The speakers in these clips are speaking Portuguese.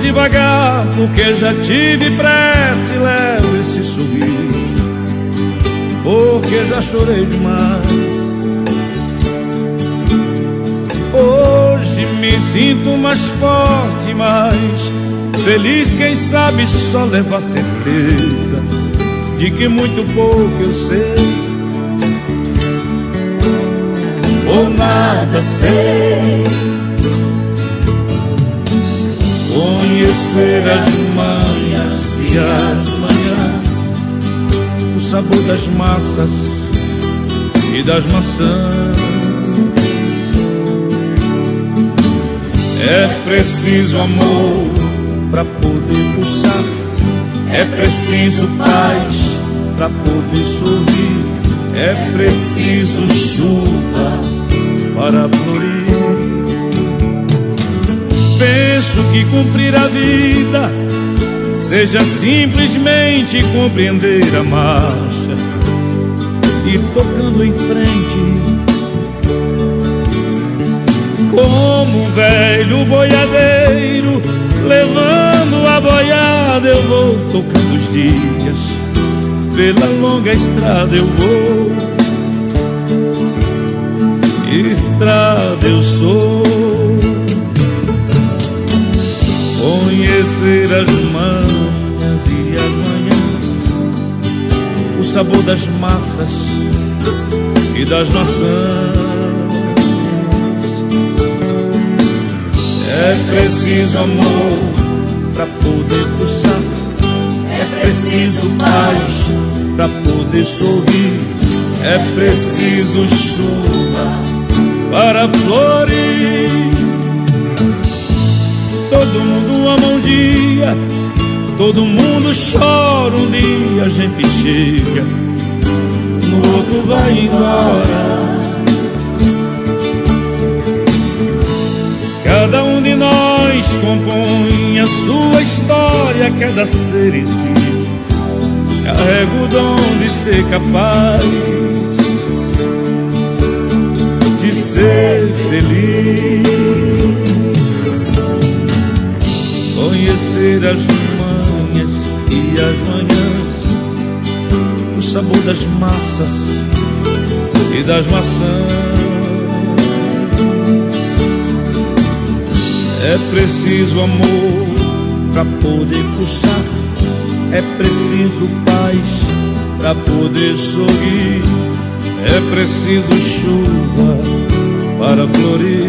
devagar, porque já tive pressa e levo esse sorriso, porque já chorei demais. Hoje me sinto mais forte, mais feliz, quem sabe só leva a certeza de que muito pouco eu sei, ou nada sei. Conhecer as manhas e as manhãs, o sabor das massas e das maçãs. É preciso amor pra poder pulsar, é preciso paz pra poder sorrir, é preciso chuva para florir. Penso que cumprir a vida seja simplesmente compreender a marcha e tocando em frente. Como um velho boiadeiro, levando a boiada, eu vou tocando os dias, pela longa estrada eu vou. Estrada eu sou. Conhecer as manhas e as manhãs, o sabor das massas e das maçãs. É preciso amor pra poder pulsar, é preciso paz pra poder sorrir, é preciso chuva para florir. Todo mundo ama um dia, todo mundo chora um dia, a gente chega, no outro vai embora. Cada um de nós compõe a sua história, cada ser em si carrega o dom de ser capaz de ser feliz. Conhecer as manhas e as manhãs, o sabor das massas e das maçãs. É preciso amor pra poder pulsar, é preciso paz pra poder sorrir, é preciso chuva para florir.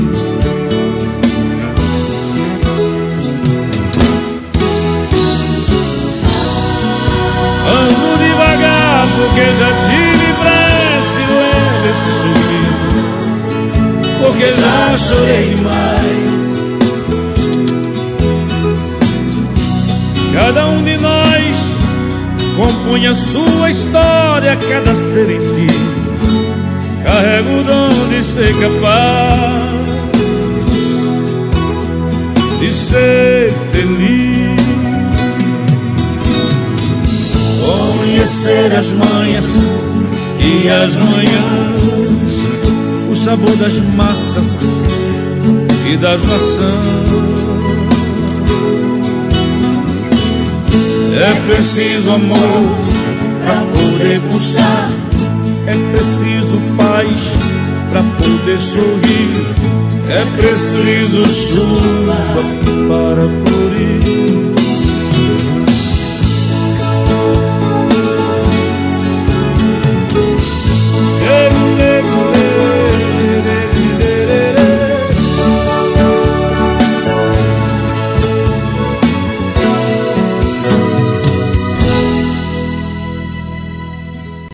Ando devagar porque já tive pressa e levo esse sorriso, porque já chorei demais. Cada um de nós compõe a sua história, cada ser em si carrega o dom de ser capaz de ser feliz. Conhecer as manhas e as manhãs, o sabor das massas e das maçãs. É preciso amor pra poder pulsar, é preciso paz pra poder sorrir, é preciso chuva para florir.